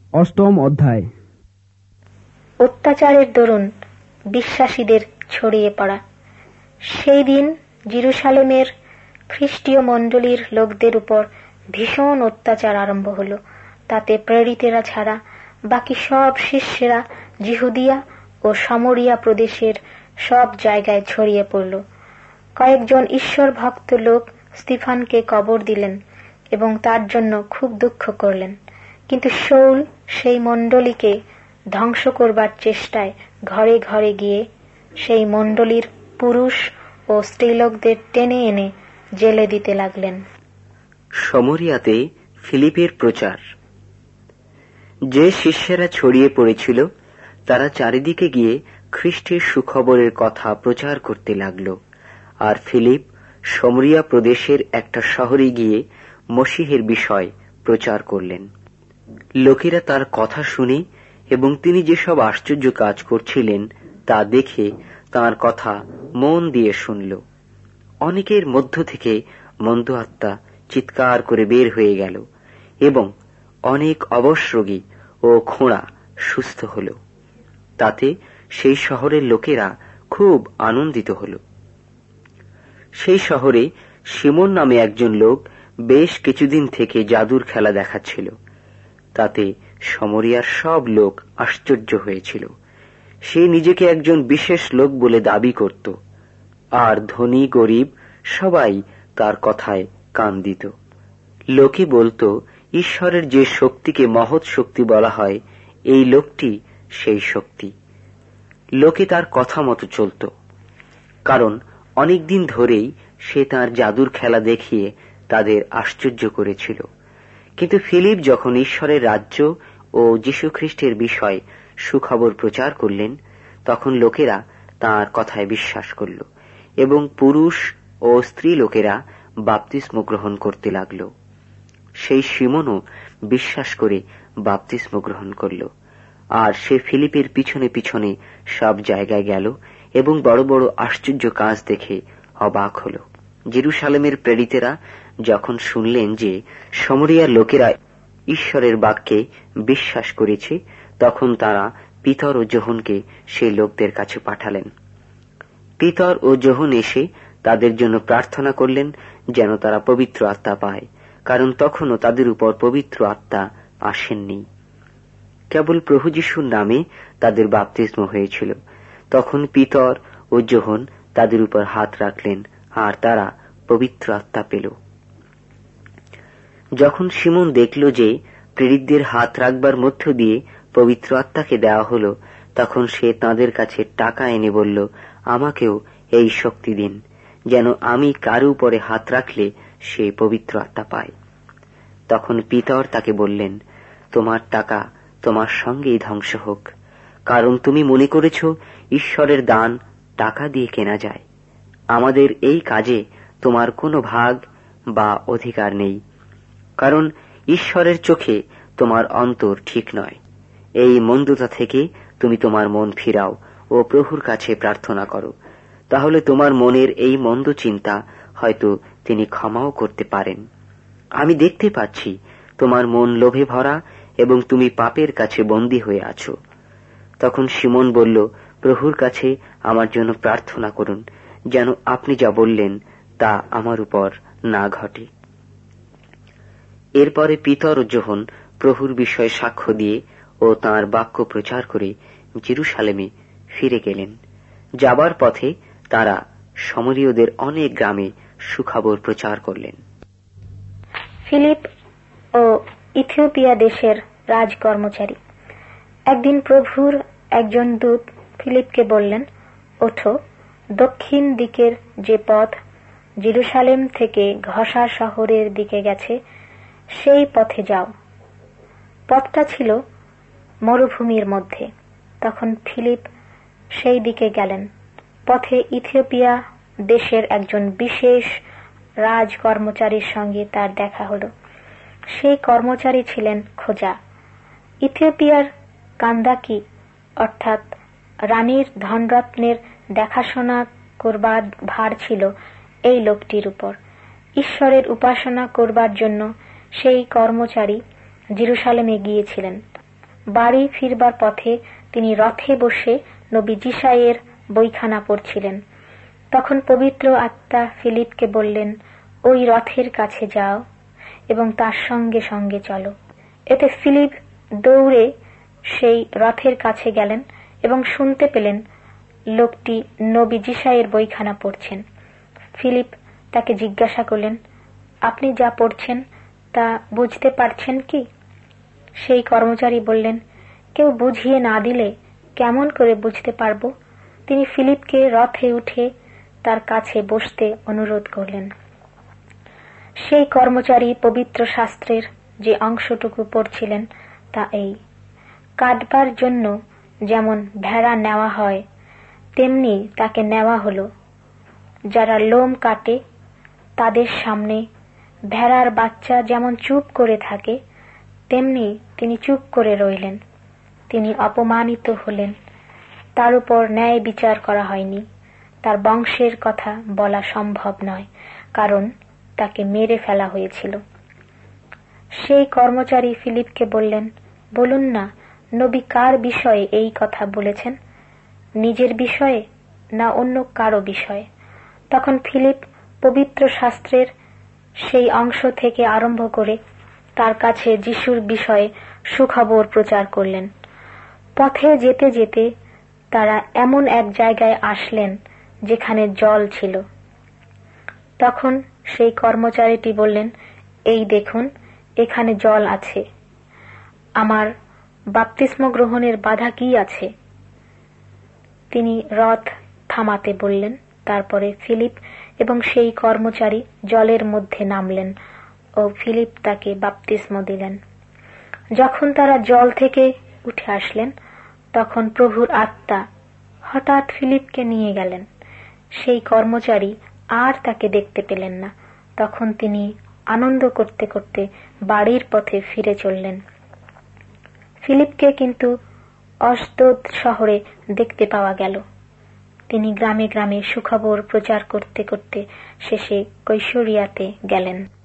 অষ্টম অধ্যায়। অত্যাচারের দরুন বিশ্বাসীদের ছড়িয়ে পড়া। সেই দিন জেরুসালেমের খ্রিস্টীয় মণ্ডলীর লোকদের উপর ভীষণ অত্যাচার আরম্ভ হল। তাতে প্রেরিতেরা ছাড়া বাকি সব শিষ্যেরা জিহুদিয়া ও সামরিয়া প্রদেশের সব জায়গায় ছড়িয়ে পড়ল। কয়েকজন ঈশ্বর ভক্ত লোক স্তিফানকে কবর দিলেন এবং তার জন্য খুব দুঃখ করলেন। কিন্তু শাউল সেই মণ্ডলীকে ধ্বংস করবার চেষ্টায় ঘরে ঘরে গিয়ে সেই মণ্ডলীর পুরুষ ও স্ত্রীলোকদের টেনে এনে জেলে দিতে লাগলেন। সামরিয়াতে ফিলিপের প্রচার। যে শিষ্যেরা ছড়িয়ে পড়েছিল তারা চারিদিকে গিয়ে খ্রিস্টের সুখবরের কথা প্রচার করতে লাগল। আর ফিলিপ সামরিয়া প্রদেশের একটা শহরে গিয়ে মসীহের বিষয় প্রচার করলেন। লোকেরা তার কথা শুনে এবং তিনি যেসব আশ্চর্য কাজ করছিলেন তা দেখে তাঁর কথা মন দিয়ে শুনল। অনেকের মধ্য থেকে মন্দ আত্মা চিৎকার করে বের হয়ে গেল এবং অনেক অবশ-রোগী ও খোঁড়া সুস্থ হল। তাতে সেই শহরের লোকেরা খুব আনন্দিত হল। সেই শহরে শিমোন নামে একজন লোক বেশ কিছুদিন থেকে জাদুর খেলা দেখাচ্ছিল। তাতে সামরিয়ার সব লোক আশ্চর্য হয়েছিল। সে নিজেকে একজন বিশেষ লোক বলে দাবি করত, আর ধনী গরিব সবাই তার কথায় কান দিত। লোকে বলতো, ঈশ্বরের যে শক্তিকে মহৎ শক্তি বলা হয়, এই লোকটি সেই শক্তি। লোকে তার কথা মতো চলত, কারণ অনেকদিন ধরেই সে তার জাদুর খেলা দেখিয়ে তাদের আশ্চর্য করেছিল। কিন্তু ফিলিপ যখন ঈশ্বরের রাজ্য ও যীশু খ্রিস্টের বিষয় সুখবর প্রচার করলেন, তখন লোকেরা তাঁর কথায় বিশ্বাস করল এবং পুরুষ ও স্ত্রী লোকেরা বাপ্তিস্ম গ্রহণ করতে লাগল। সেই শিমোনও বিশ্বাস করে বাপ্তিস্ম গ্রহণ করল। আর সে ফিলিপের পিছনে পিছনে সব জায়গায় গেল এবং বড় বড় আশ্চর্য কাজ দেখে অবাক হল। জেরুসালেমের প্রেরিতেরা যখন শুনলেন যে সামরিয়ার লোকেরা ঈশ্বরের বাক্যে বিশ্বাস করেছে, তখন তারা পিতর ও যোহনকে সেই লোকদের কাছে পাঠালেন। পিতর ও যোহন এসে তাদের জন্য প্রার্থনা করলেন যেন তারা পবিত্র আত্মা পায়, কারণ তখনও তাদের উপর পবিত্র আত্মা আসেননি। কেবল প্রভু যীশুর নামে তাদের বাপ্তিস্ম হয়েছিল। তখন পিতর ও যোহন তাদের উপর হাত রাখলেন আর তারা পবিত্র আত্মা পেল। যখন শিমোন দেখল যে প্রেরিতদের হাত রাখবার মধ্য দিয়ে পবিত্র আত্মাকে দেওয়া হল, তখন সে তাদের কাছে টাকা এনে বলল, আমাকেও এই শক্তি দিন, যেন আমি কারো উপরে হাত রাখলে সে পবিত্র আত্মা পায়। তখন পিতর তাকে বললেন, তোমার টাকা তোমার সঙ্গেই ধ্বংস হোক, কারণ তুমি মনে করেছ ঈশ্বরের দান টাকা দিয়ে কেনা যায়। আমাদের এই কাজে তোমার কোনো ভাগ বা অধিকার নেই, কারণ ঈশ্বরের চোখে তোমার অন্তর ঠিক নয়। এই মন্দতা থেকে তুমি তোমার মন ফিরাও ও প্রভুর কাছে প্রার্থনা করো, তাহলে তোমার মনের এই মন্দ চিন্তা হয়তো তিনি ক্ষমাও করতে পারেন। আমি দেখতে পাচ্ছি তোমার মন লোভে ভরা এবং তুমি পাপের কাছে বন্দী হয়ে আছো। তখন শিমোন বলল, প্রভুর কাছে আমার জন্য প্রার্থনা করুন, যেন আপনি যা বললেন তা আমার উপর না ঘটে। এরপরে পিতর ও যোহন প্রভুর বিষয়ে সাক্ষ্য দিয়ে ও তাঁর বাক্য প্রচার করে জেরুসালেমে ফিরে গেলেন। যাবার পথে তারা সামরীয়দের অনেক গ্রামে সুখবর প্রচার করলেন। ফিলিপ ও ইথিওপিয়া দেশের রাজকর্মচারী। একদিন প্রভুর একজন দূত ফিলিপকে বললেন, ওঠো, দক্ষিণ দিকের যে পথ জেরুসালেম থেকে ঘষা শহরের দিকে গেছে সেই পথে যাও। পথটা ছিল মরুভূমির মধ্যে। তখন ফিলিপ সেই দিকে গেলেন। পথে ইথিওপিয়া দেশের একজন বিশেষ রাজকর্মচারীর সঙ্গে তার দেখা হল। সেই কর্মচারী ছিলেন খোজা। ইথিওপিয়ার কান্দাকি অর্থাৎ রানীর ধনরত্নের দেখাশোনা করবার ভার ছিল এই লোকটির উপর। ঈশ্বরের উপাসনা করবার জন্য সেই কর্মচারী জেরুসালেমে গিয়েছিলেন। বাড়ি ফিরবার পথে তিনি রথে বসে নবী যিশাইয়ের বইখানা পড়ছিলেন। তখন পবিত্র আত্মা ফিলিপকে বললেন, ওই রথের কাছে যাও এবং তার সঙ্গে সঙ্গে চলো। এতে ফিলিপ দৌড়ে সেই রথের কাছে গেলেন এবং শুনতে পেলেন লোকটি নবী যিশাইয়ের বইখানা পড়ছেন। ফিলিপ তাকে জিজ্ঞাসা করলেন, আপনি যা পড়ছেন তা বুঝতে পারছেন কি? সেই কর্মচারী বললেন, কেউ বুঝিয়ে না দিলে কেমন করে বুঝতে পারব? তিনি ফিলিপকে রথে উঠে তার কাছে বসতে অনুরোধ করলেন। সেই কর্মচারী পবিত্র শাস্ত্রের যে অংশটুকু পড়ছিলেন তা এই: কাটবার জন্য যেমন ভেড়া নেওয়া হয় তেমনি তাকে নেওয়া হলো। যারা লোম কাটে তাদের সামনে ভেড়ার বাচ্চা যেমন চুপ করে থাকে তেমনি তিনি চুপ করে রইলেন। তিনি অপমানিত হলেন, তার উপর ন্যায় বিচার করা হয়নি। তার বংশের কথা বলা সম্ভব নয়, কারণ তাকে মেরে ফেলা হয়েছিল। সেই কর্মচারী ফিলিপকে বললেন, বলুন না, নবী কার বিষয়ে এই কথা বলেছেন? নিজের বিষয়ে না অন্য কারো বিষয়ে? তখন ফিলিপ পবিত্র শাস্ত্রের সেই অংশ থেকে আরম্ভ করে তার কাছে যিশুর বিষয়ে সুখবর প্রচার করলেন। পথে যেতে যেতে তারা এমন এক জায়গায় আসলেন যেখানে জল ছিল। তখন সেই কর্মচারীটি বললেন, এই দেখুন, এখানে জল আছে। আমার বাপ্তিস্ম গ্রহণের বাধা কি আছে? তিনি রথ থামাতে বললেন। তারপরে ফিলিপ এবং সেই কর্মচারী জলের মধ্যে নামলেন ও ফিলিপ তাকে বাপ্তিস্ম দিলেন। যখন তারা জল থেকে উঠে আসলেন তখন প্রভুর আত্মা হঠাৎ ফিলিপকে নিয়ে গেলেন। সেই কর্মচারী আর তাকে দেখতে পেলেন না। তখন তিনি আনন্দ করতে করতে বাড়ির পথে ফিরে চললেন। ফিলিপকে কিন্তু অশদোদ শহরে দেখতে পাওয়া গেল। তিনি গ্রামে গ্রামে সুখবর প্রচার করতে করতে শেষে কৈসরিয়াতে গেলেন।